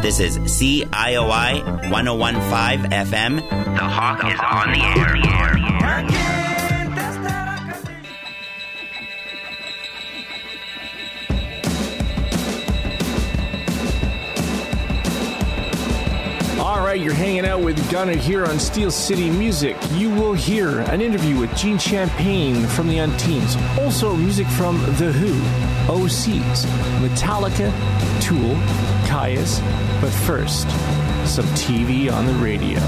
This is CIOI 1015 FM. The Hawk is on the air. All right, you're hanging out with Gunner here on Steel City Music. You will hear an interview with Gene Champagne from the Unteens. Also, music from The Who, OCs, Metallica, Tool, Caius. But first, some TV on the radio.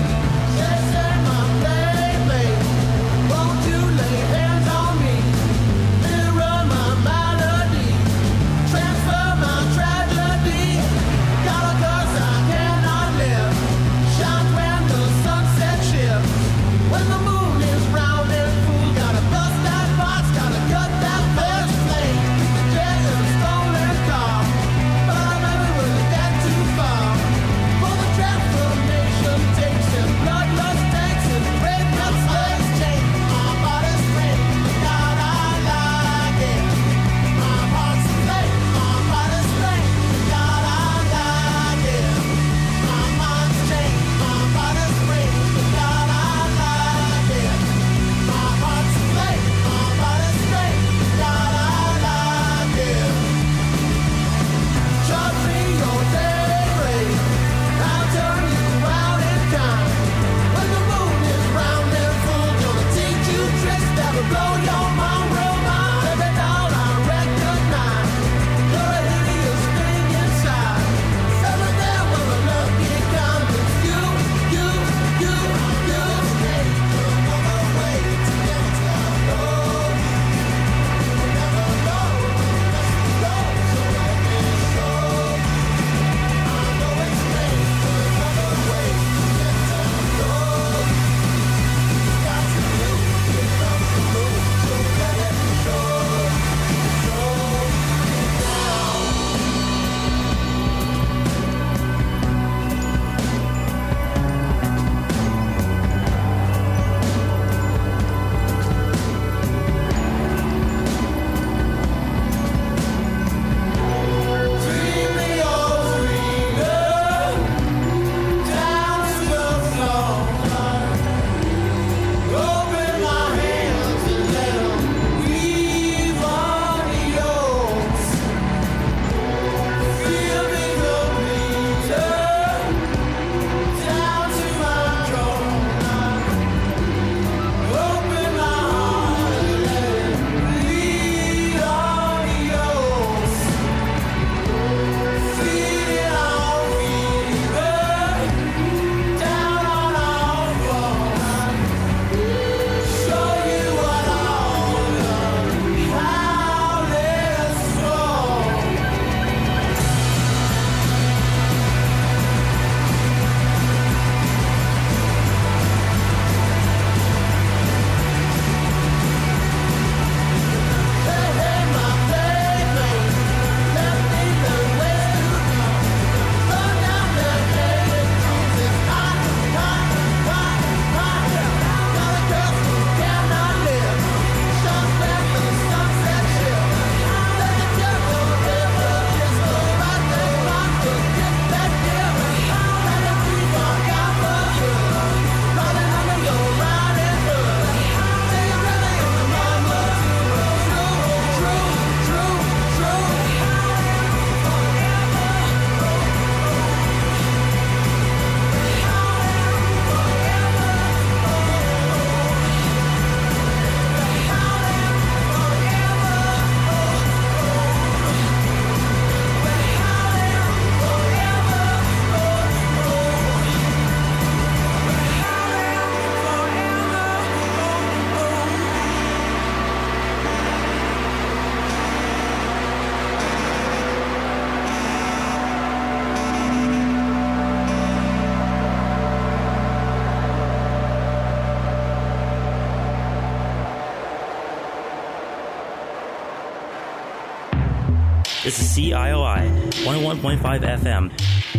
This is CIOI 101.5 FM.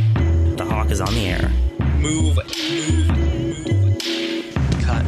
The Hawk is on the air. Move. Cut.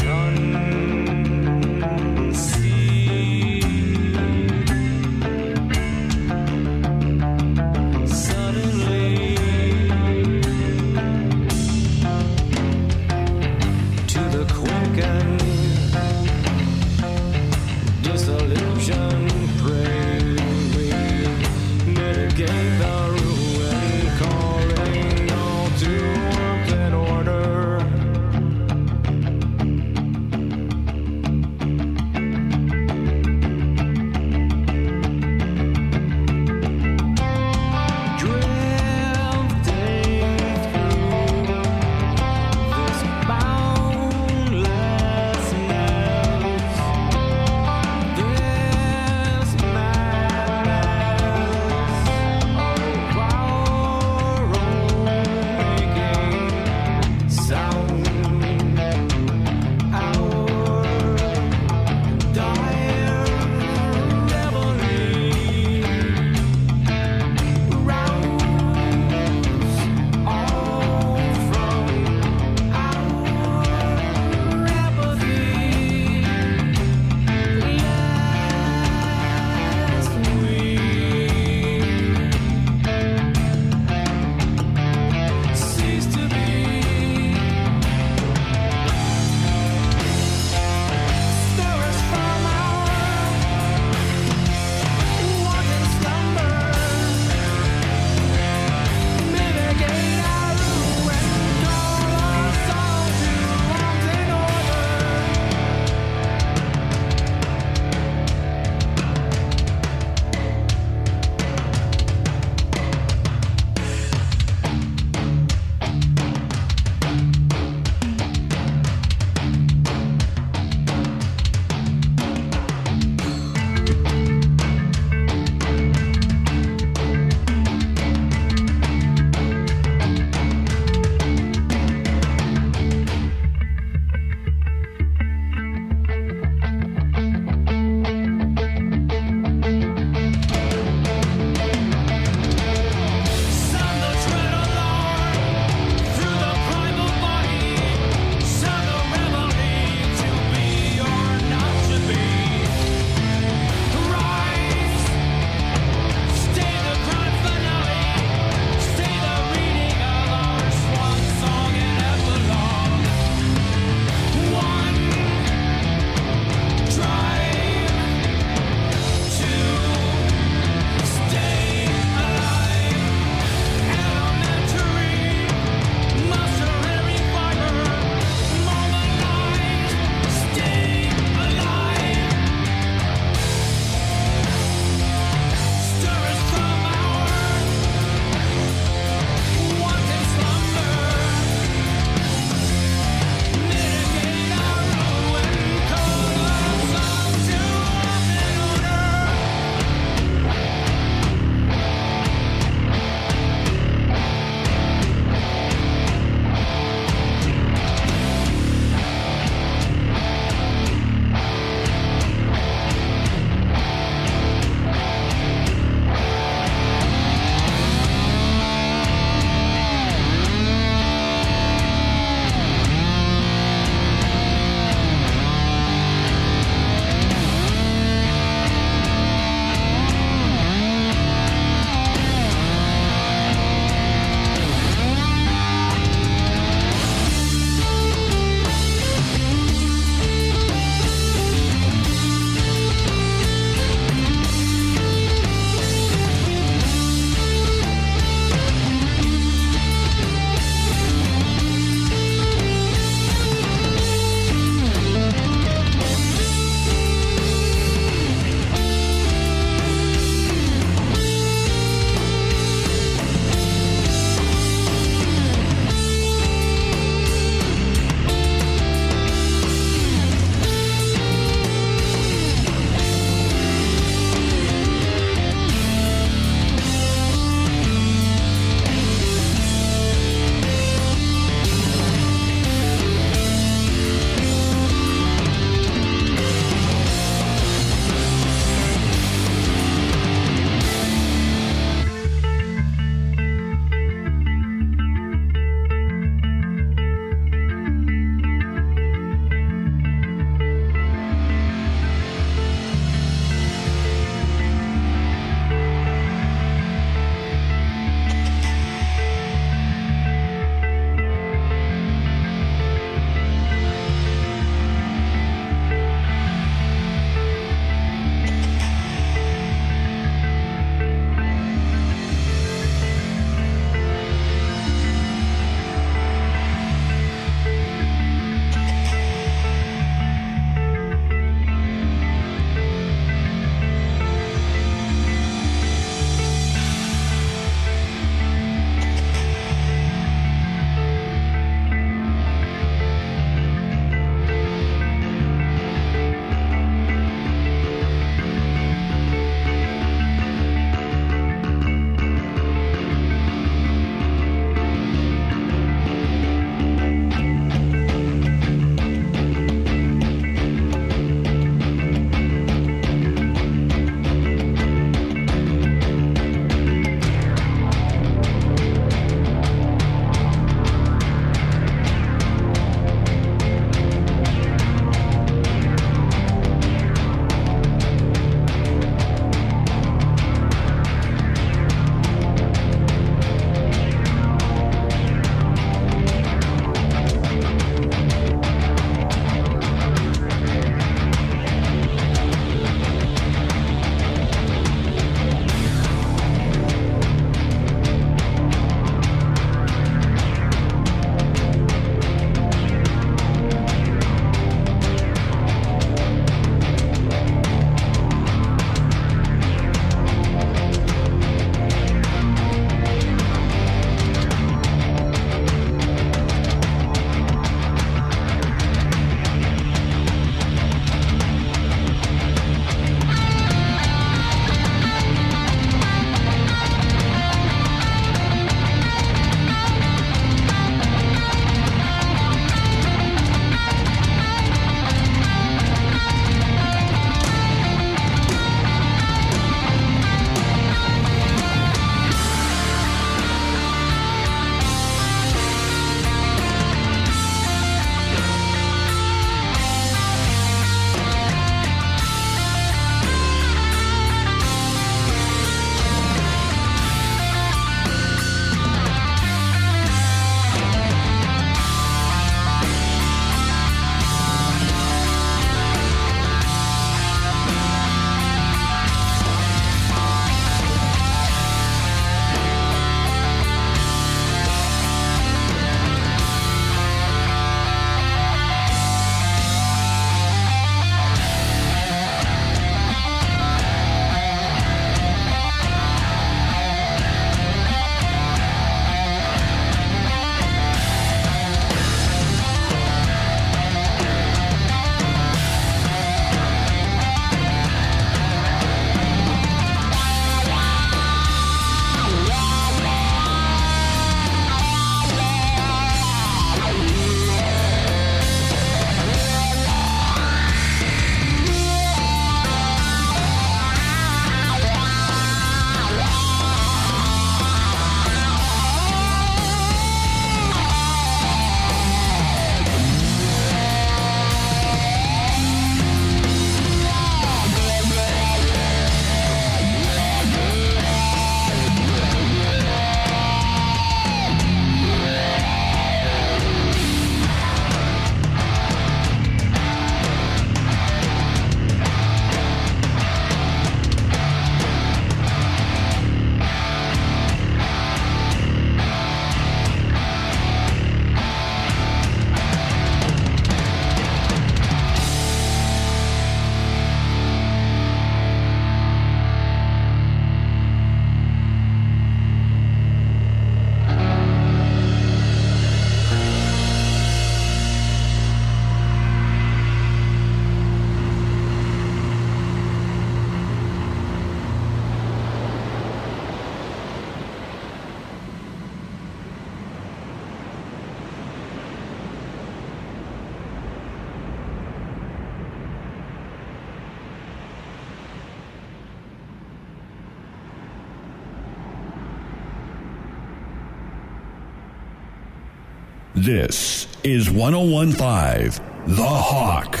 This is 1015 The Hawk.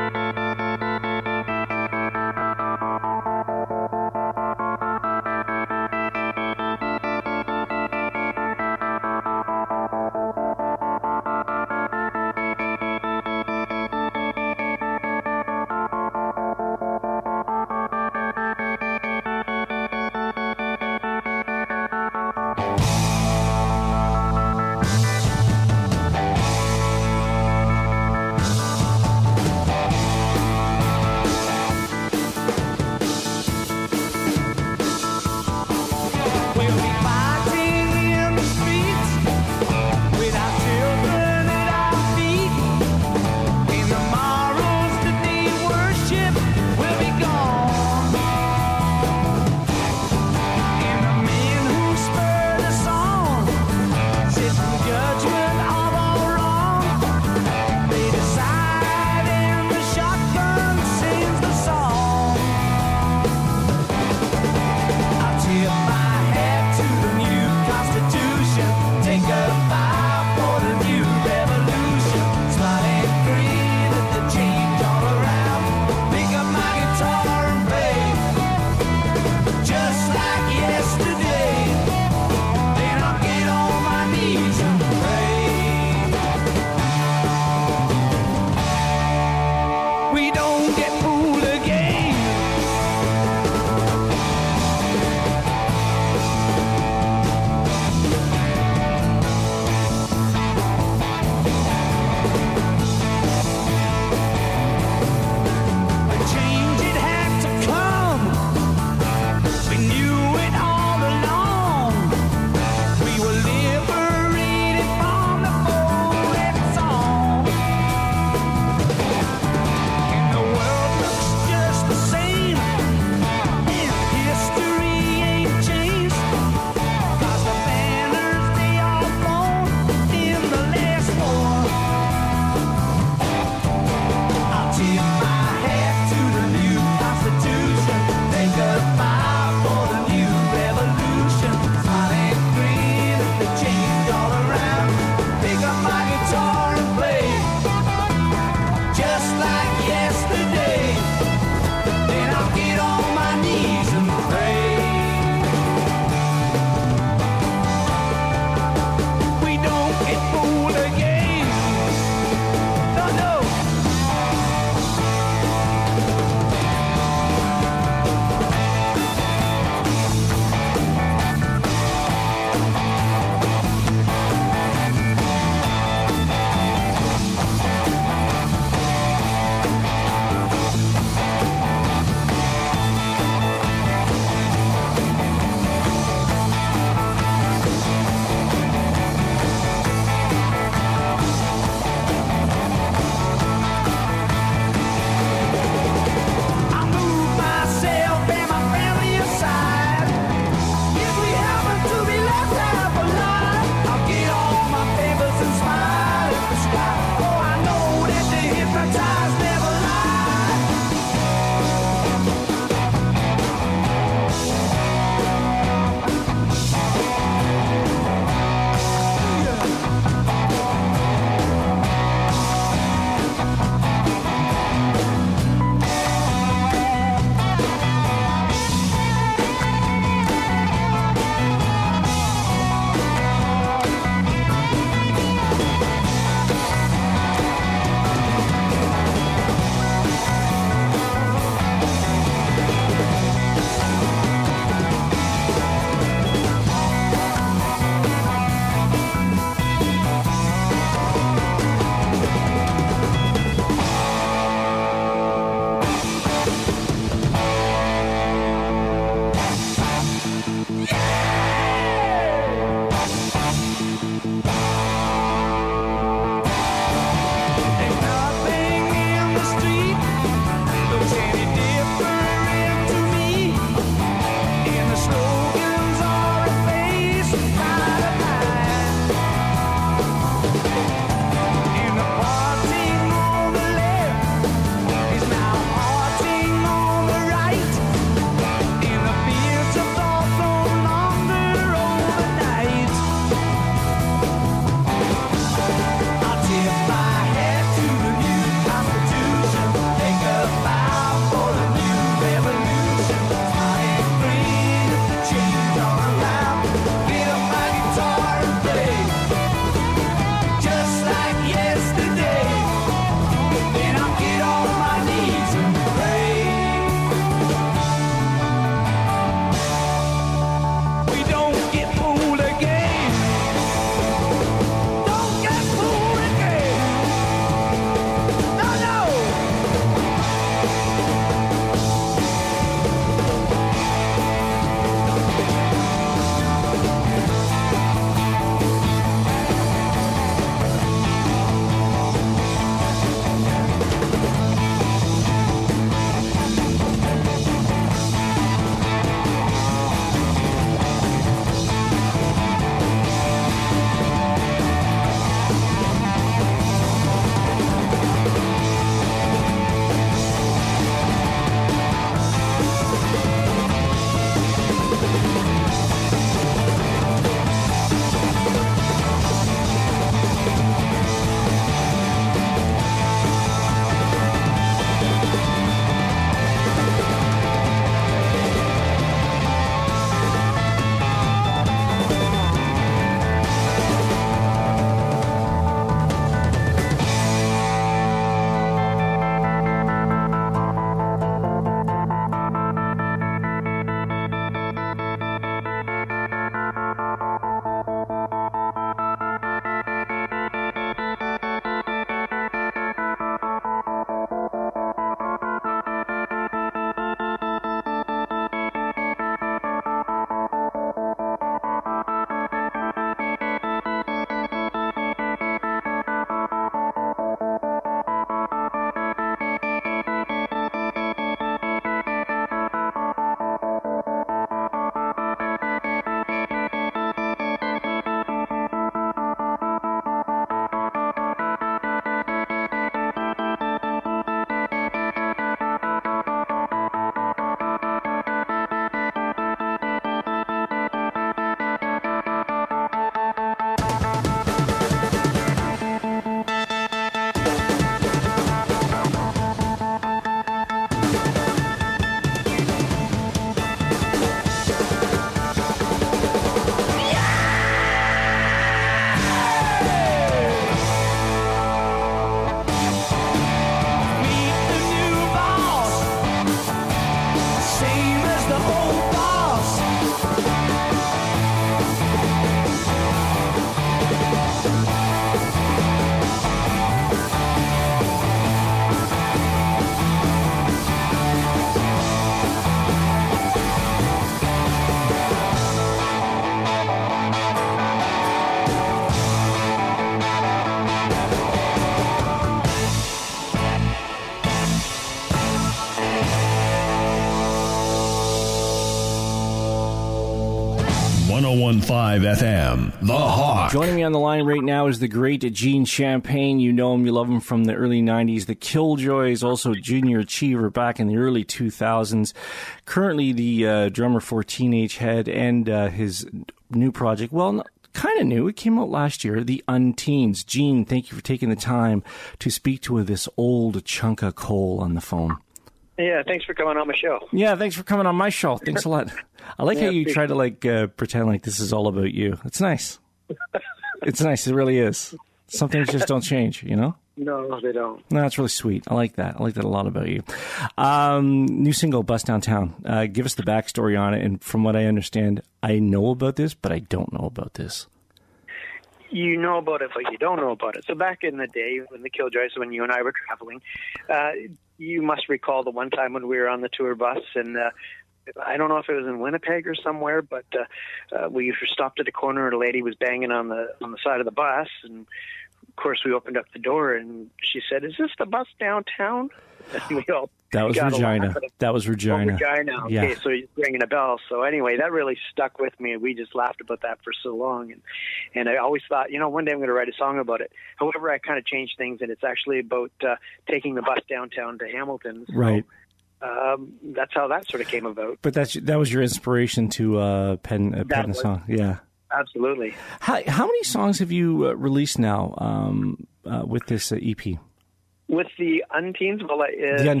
101.5 FM, The Hawk. Joining me on the line right now is the great Gene Champagne. You know him, you love him from the early 90s. The Killjoys, also Junior Achiever back in the early 2000s. Currently the drummer for Teenage Head, and his new project, well, kind of new. It came out last year, The Unteens. Gene, thank you for taking the time to speak to this old chunk of coal on the phone. Yeah, thanks for coming on my show. Yeah, thanks for coming on my show. Thanks a lot. I like how you try to pretend like this is all about you. It's nice. It's nice. It really is. Some things just don't change, you know? No, they don't. No, it's really sweet. I like that. I like that a lot about you. New single, Bust Downtown. Give us the backstory on it. And from what I understand, I know about this, but I don't know about this. You know about it, but you don't know about it. So back in the day when the Killjoys, when you and I were traveling, you must recall the one time when we were on the tour bus, and I don't know if it was in Winnipeg or somewhere, but we stopped at a corner and a lady was banging on the side of the bus, and of course we opened up the door and she said, "Is this the bus downtown?" And we all That was Regina. That was Regina. Oh, Regina. Okay, yeah. So you're ringing a bell. So anyway, that really stuck with me. We just laughed about that for so long. And I always thought, one day I'm going to write a song about it. However, I kind of changed things, and it's actually about taking the bus downtown to Hamilton. So, right. That's how that sort of came about. But that was your inspiration to pen a song. Yeah. Absolutely. How many songs have you released now with this EP? With the Unteens, well, the Unteens.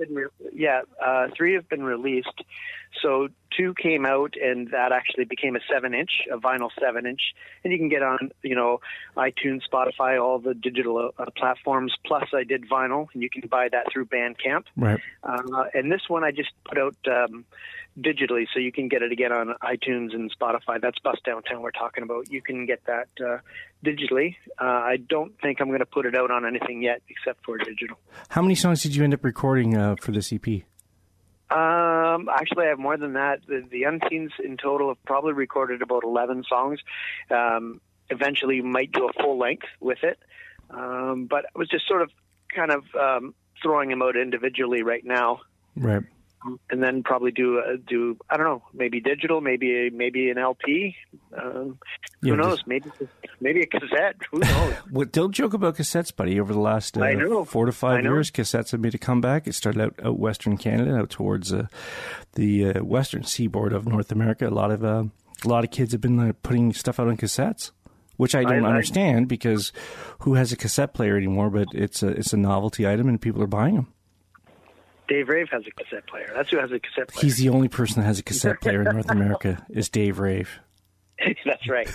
Three have been released. So 2 came out, and that actually became a 7-inch, a vinyl 7-inch, and you can get on, iTunes, Spotify, all the digital platforms. Plus, I did vinyl, and you can buy that through Bandcamp. Right. And this one I just put out digitally, so you can get it again on iTunes and Spotify. That's Bust Downtown we're talking about. You can get that digitally. I don't think I'm going to put it out on anything yet except for digital. How many songs did you end up recording for this EP? Actually, I have more than that. The Unteens in total have probably recorded about 11 songs. Eventually might do a full length with it. But I was just sort of kind of throwing them out individually right now. Right. And then probably do I don't know, maybe digital, maybe an LP. Who knows? Maybe a cassette. Who knows? Well, don't joke about cassettes, buddy. Over the last 4 to 5 years, cassettes have made a comeback. It started out Western Canada, out towards the western seaboard of North America. A lot of kids have been putting stuff out on cassettes, which I don't understand, because who has a cassette player anymore? But it's a novelty item, and people are buying them. Dave Rave has a cassette player. That's who has a cassette player. He's the only person that has a cassette player in North America is Dave Rave. That's right.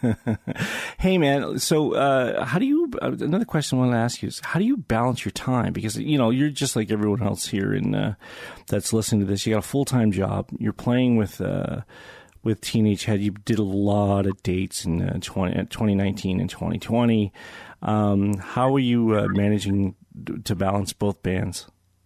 Hey, man, so how do you, another question I want to ask you is, how do you balance your time? Because, you're just like everyone else here that's listening to this. You got a full-time job. You're playing with Teenage Head. You did a lot of dates in 2019 and 2020. How are you managing to balance both bands?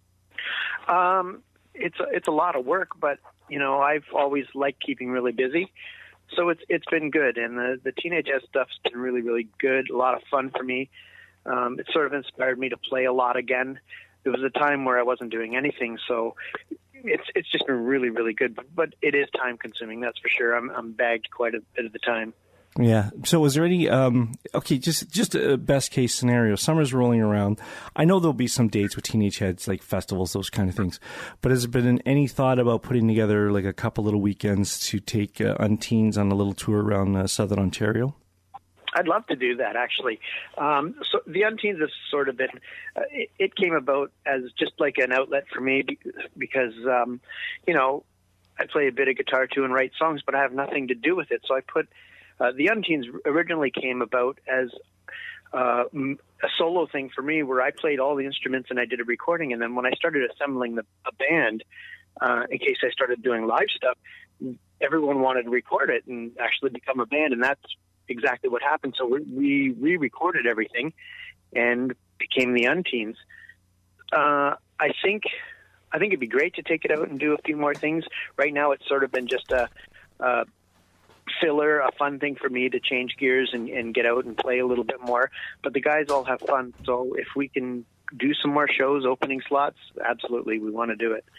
It's a lot of work, but I've always liked keeping really busy, so it's been good. And the Teenage Head stuff's been really, really good. A lot of fun for me. It sort of inspired me to play a lot again. There was a time where I wasn't doing anything, so it's just been really, really good. But it is time consuming, that's for sure. I'm bagged quite a bit of the time. Yeah. So was there any, just a best case scenario, summer's rolling around. I know there'll be some dates with Teenage Heads, like festivals, those kind of things. But has there been any thought about putting together like a couple little weekends to take Unteens on a little tour around southern Ontario? I'd love to do that, actually. So the Unteens has sort of been, it came about as just like an outlet for me because, I play a bit of guitar too and write songs, but I have nothing to do with it. So I put, the Unteens originally came about as a solo thing for me where I played all the instruments and I did a recording. And then when I started assembling a band, in case I started doing live stuff, everyone wanted to record it and actually become a band. And that's exactly what happened. So we re-recorded everything and became the Unteens. I think it'd be great to take it out and do a few more things. Right now it's sort of been just a filler, a fun thing for me to change gears and get out and play a little bit more. But the guys all have fun. So if we can do some more shows, opening slots, absolutely, we want to do it.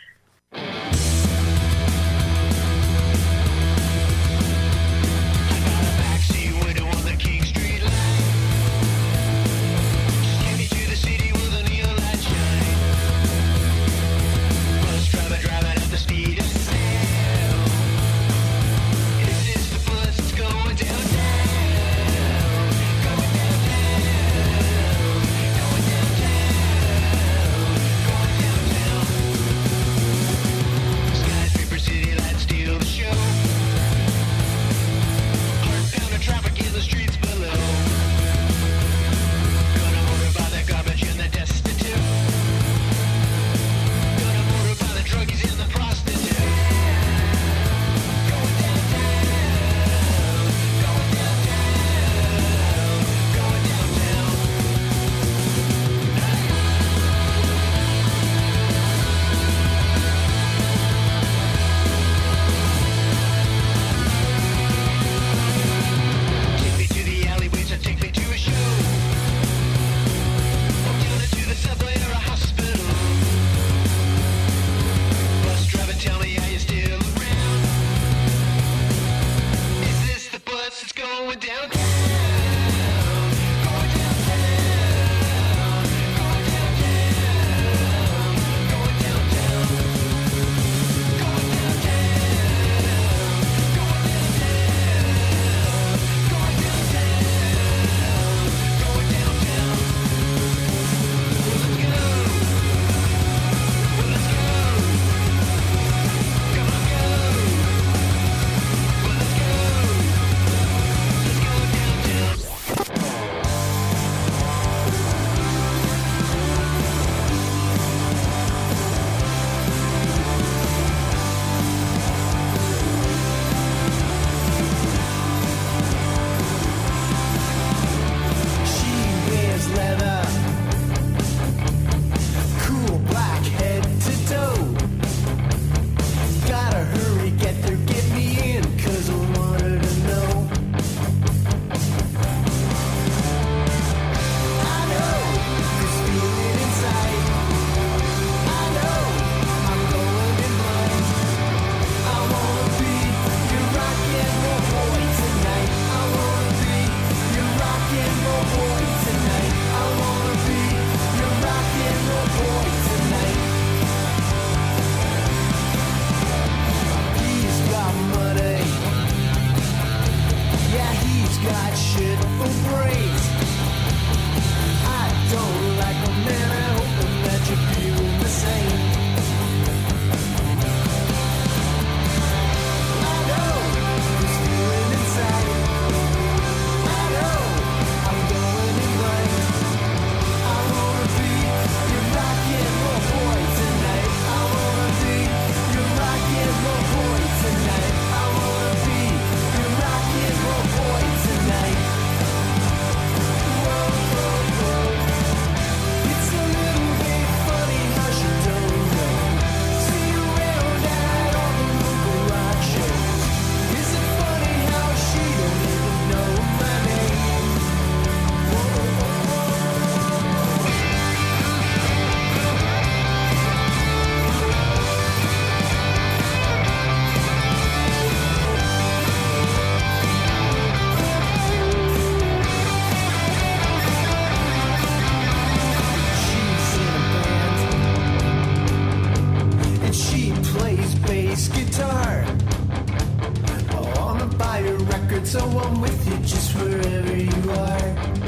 guitar. I wanna buy your record, so I'm with you just wherever you are.